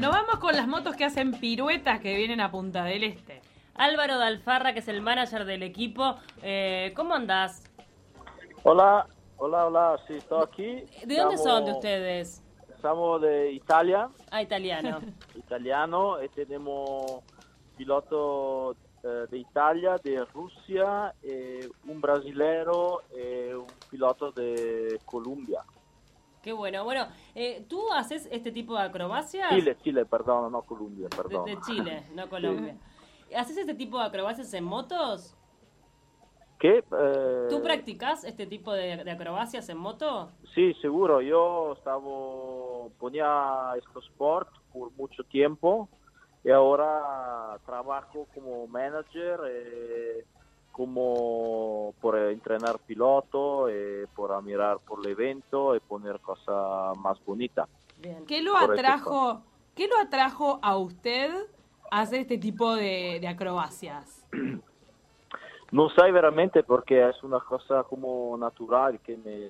Nos vamos con las motos que hacen piruetas que vienen a Punta del Este. Álvaro Dalfarra, que es el manager del equipo. ¿Cómo andás? Hola, sí, estoy aquí. ¿De dónde son de ustedes? Somos de Italia, Italiano. italiano, y tenemos pilotos de Italia, de Rusia, un brasilero y un piloto de Colombia. Qué bueno. Bueno, ¿tú haces este tipo de acrobacias? Chile, perdón, no Colombia, perdón. De Chile, no Colombia. ¿Haces este tipo de acrobacias en motos? ¿Qué? ¿Tú practicás este tipo de acrobacias en moto? Sí, seguro. Yo ponía estos sport por mucho tiempo y ahora trabajo como manager, como por entrenar piloto, por mirar por el evento y poner cosas más bonitas. Bien. ¿Qué lo atrajo a usted a hacer este tipo de acrobacias? No sé veramente porque es una cosa como natural que me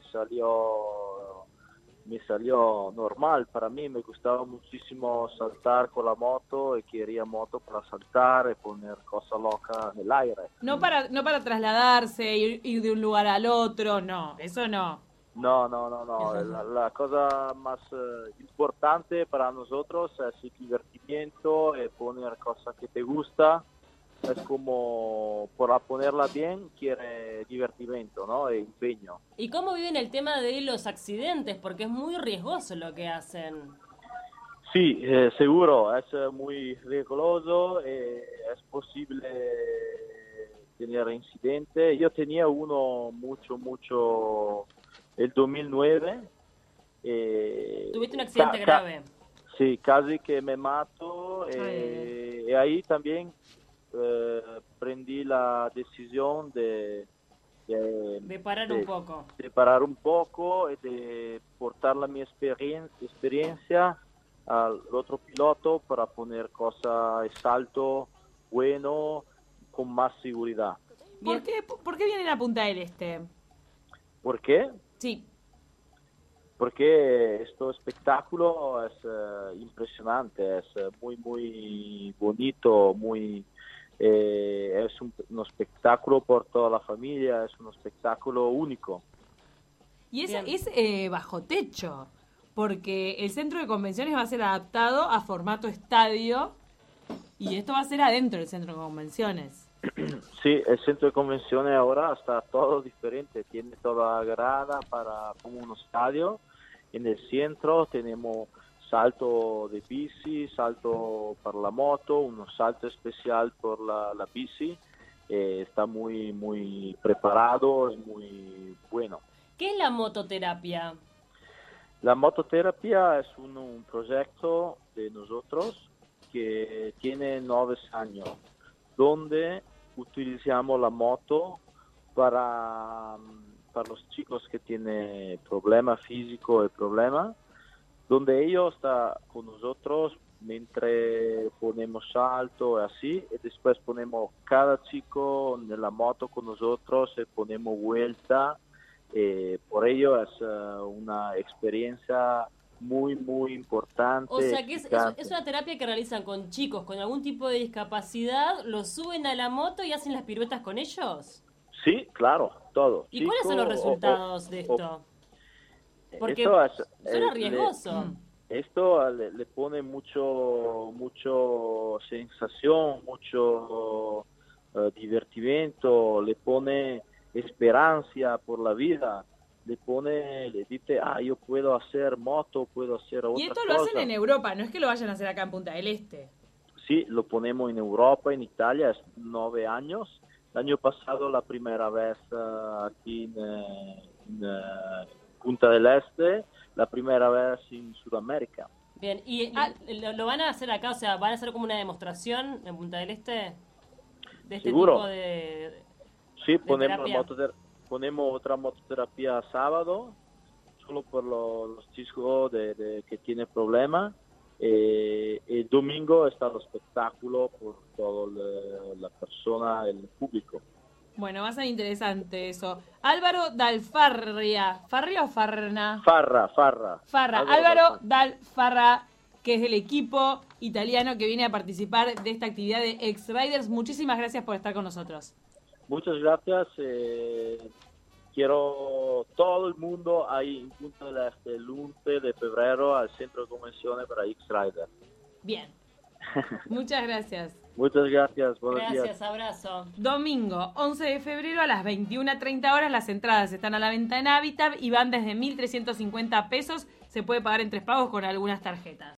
salió normal. Para mí me gustaba muchísimo saltar con la moto y quería moto para saltar y poner cosas locas en el aire. No para trasladarse, ir de un lugar al otro, no, eso no. No. La cosa más importante para nosotros es el divertimiento y poner cosas que te gusta. Es como, para ponerla bien, quiere divertimento, ¿no? E empeño. ¿Y cómo viven el tema de los accidentes? Porque es muy riesgoso lo que hacen. Sí, seguro, es muy riesgoso, es posible tener incidentes. Yo tenía uno mucho, el 2009. ¿Tuviste un accidente grave? Sí, casi que me mato. Y ahí también prendí la decisión de parar un poco. De parar un poco y de portar la mi experiencia al otro piloto para poner cosas de salto bueno, con más seguridad. ¿Por qué vienen a Punta del Este? ¿Por qué? Sí. Porque este espectáculo es impresionante, es muy bonito, es un espectáculo por toda la familia, es un espectáculo único. Y es bajo techo, porque el centro de convenciones va a ser adaptado a formato estadio y esto va a ser adentro del centro de convenciones. Sí, el centro de convenciones ahora está todo diferente, tiene toda grada como un estadio. En el centro tenemos salto de bici, salto para la moto, un salto especial por la bici. Está muy preparado y muy bueno. ¿Qué es la mototerapia? La mototerapia es un proyecto de nosotros que tiene 9 años, donde utilizamos la moto para los chicos que tienen problemas físicos y problemas, donde ellos están con nosotros mientras ponemos salto y así, y después ponemos cada chico en la moto con nosotros y ponemos vuelta. Por ello es una experiencia muy importante. O sea que es una terapia que realizan con chicos con algún tipo de discapacidad, los suben a la moto y hacen las piruetas con ellos. Sí, claro, todo. ¿Y cuáles son los resultados de esto? Porque suena riesgoso. Esto le pone mucho sensación, mucho divertimento, le pone esperanza por la vida, le dice, yo puedo hacer moto, puedo hacer otra cosa. Y esto lo hacen en Europa, no es que lo vayan a hacer acá en Punta del Este. Sí, lo ponemos en Europa, en Italia, es 9 años. El año pasado la primera vez aquí en Punta del Este, la primera vez en Sudamérica. Bien, ¿y lo van a hacer acá? O sea, ¿van a hacer como una demostración en Punta del Este de este ¿Seguro? tipo de Sí, terapia? ponemos otra mototerapia sábado, solo por los chicos que tienen problemas. El domingo está el espectáculo por toda la persona, el público. Bueno, va a ser interesante eso. Álvaro Dalfarria. ¿Farria o Farna? Farra. Álvaro Dalfarra, que es el equipo italiano que viene a participar de esta actividad de X-Riders. Muchísimas gracias por estar con nosotros. Muchas gracias. Quiero todo el mundo ahí en Punta del Este el 11 de febrero al centro de convenciones para X-Rider. Bien. Muchas gracias. Muchas gracias. Buenos Gracias, días. abrazo. Domingo 11 de febrero a las 21:30 horas. Las entradas están a la venta en Habitat y van desde 1.350 pesos. Se puede pagar en 3 pagos con algunas tarjetas.